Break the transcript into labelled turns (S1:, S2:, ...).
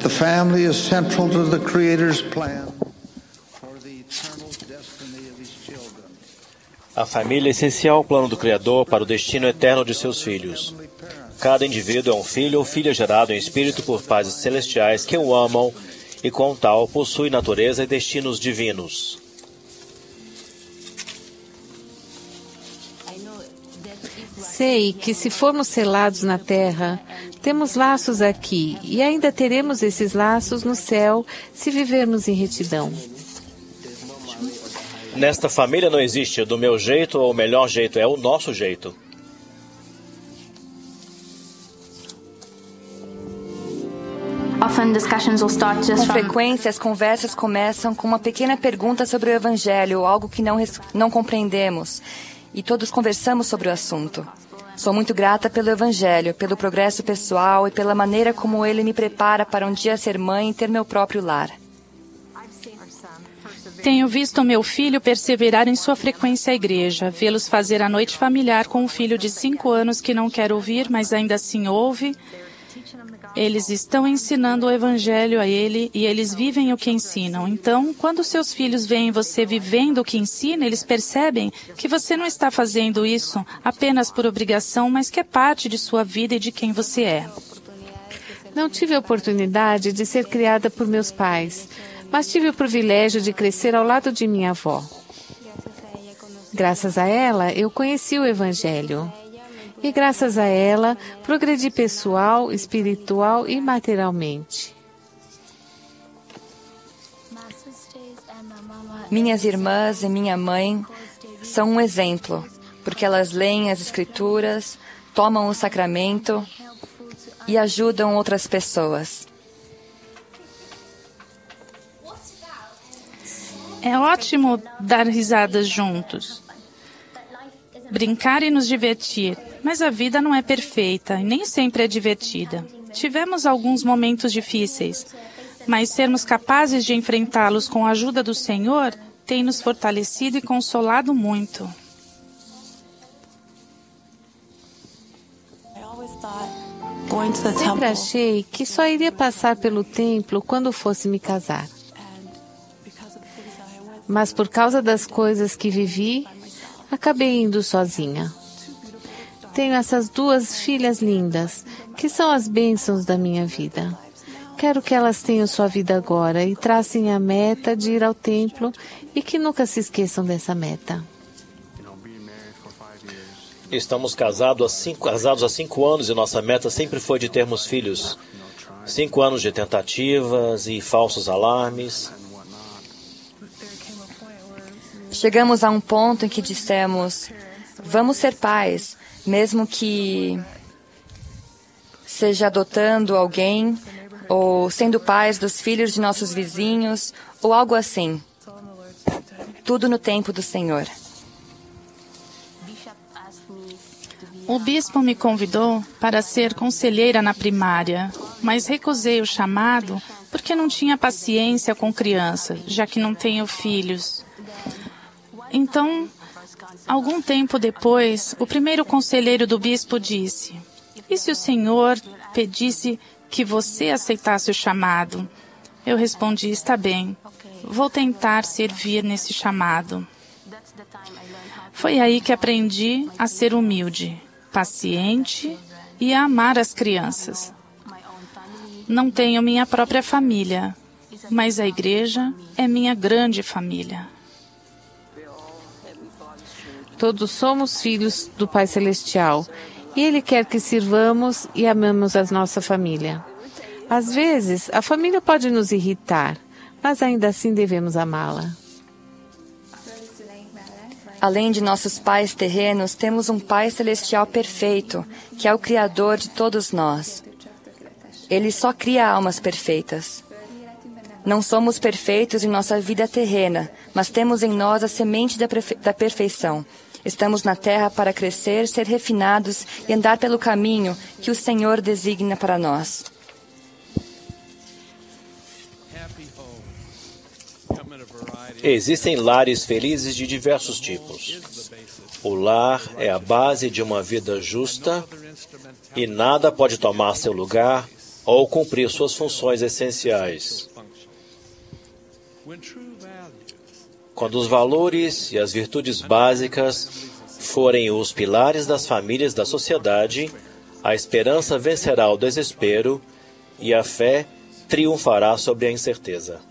S1: the family is central to the Creator's plan for the eternal destiny of His children.
S2: A família é essencial ao plano do Criador para o destino eterno de seus filhos. Cada indivíduo é um filho ou filha gerado em espírito por pais celestiais que o amam e, com tal, possui natureza e destinos divinos.
S3: Sei que se formos selados na terra, temos laços aqui e ainda teremos esses laços no céu se vivermos em retidão.
S2: Nesta família não existe do meu jeito ou o melhor jeito, é o nosso jeito.
S4: Com frequência, as conversas começam com uma pequena pergunta sobre o Evangelho, algo que não compreendemos, e todos conversamos sobre o assunto. Sou muito grata pelo Evangelho, pelo progresso pessoal e pela maneira como ele me prepara para um dia ser mãe e ter meu próprio lar.
S5: Tenho visto meu filho perseverar em sua frequência à igreja, vê-los fazer a noite familiar com um filho de 5 anos que não quer ouvir, mas ainda assim ouve. Eles estão ensinando o Evangelho a ele e eles vivem o que ensinam. Então, quando seus filhos veem você vivendo o que ensina, eles percebem que você não está fazendo isso apenas por obrigação, mas que é parte de sua vida e de quem você é.
S3: Não tive a oportunidade de ser criada por meus pais, mas tive o privilégio de crescer ao lado de minha avó. Graças a ela, eu conheci o Evangelho. E graças a ela, progredi pessoal, espiritual e materialmente.
S4: Minhas irmãs e minha mãe são um exemplo, porque elas leem as Escrituras, tomam o sacramento e ajudam outras pessoas.
S5: É ótimo dar risadas juntos, brincar e nos divertir, mas a vida não é perfeita e nem sempre é divertida. Tivemos alguns momentos difíceis, mas sermos capazes de enfrentá-los com a ajuda do Senhor tem nos fortalecido e consolado muito.
S3: Sempre achei que só iria passar pelo templo quando fosse me casar. Mas por causa das coisas que vivi, acabei indo sozinha. Tenho essas 2 filhas lindas, que são as bênçãos da minha vida. Quero que elas tenham sua vida agora e tracem a meta de ir ao templo e que nunca se esqueçam dessa meta.
S2: Estamos casados há 5 anos e nossa meta sempre foi de termos filhos. 5 anos de tentativas e falsos alarmes.
S4: Chegamos a um ponto em que dissemos, vamos ser pais, mesmo que seja adotando alguém, ou sendo pais dos filhos de nossos vizinhos, ou algo assim. Tudo no tempo do Senhor.
S5: O bispo me convidou para ser conselheira na primária, mas recusei o chamado porque não tinha paciência com crianças, já que não tenho filhos. Então, algum tempo depois, o primeiro conselheiro do bispo disse, e se o Senhor pedisse que você aceitasse o chamado? Eu respondi, está bem, vou tentar servir nesse chamado. Foi aí que aprendi a ser humilde, paciente e a amar as crianças. Não tenho minha própria família, mas a igreja é minha grande família.
S3: Todos somos filhos do Pai Celestial e Ele quer que sirvamos e amemos a nossa família. Às vezes, a família pode nos irritar, mas ainda assim devemos amá-la.
S4: Além de nossos pais terrenos, temos um Pai Celestial perfeito, que é o Criador de todos nós. Ele só cria almas perfeitas. Não somos perfeitos em nossa vida terrena, mas temos em nós a semente da perfeição. Estamos na terra para crescer, ser refinados e andar pelo caminho que o Senhor designa para nós.
S2: Existem lares felizes de diversos tipos. O lar é a base de uma vida justa e nada pode tomar seu lugar ou cumprir suas funções essenciais. Quando os valores e as virtudes básicas forem os pilares das famílias da sociedade, a esperança vencerá o desespero e a fé triunfará sobre a incerteza.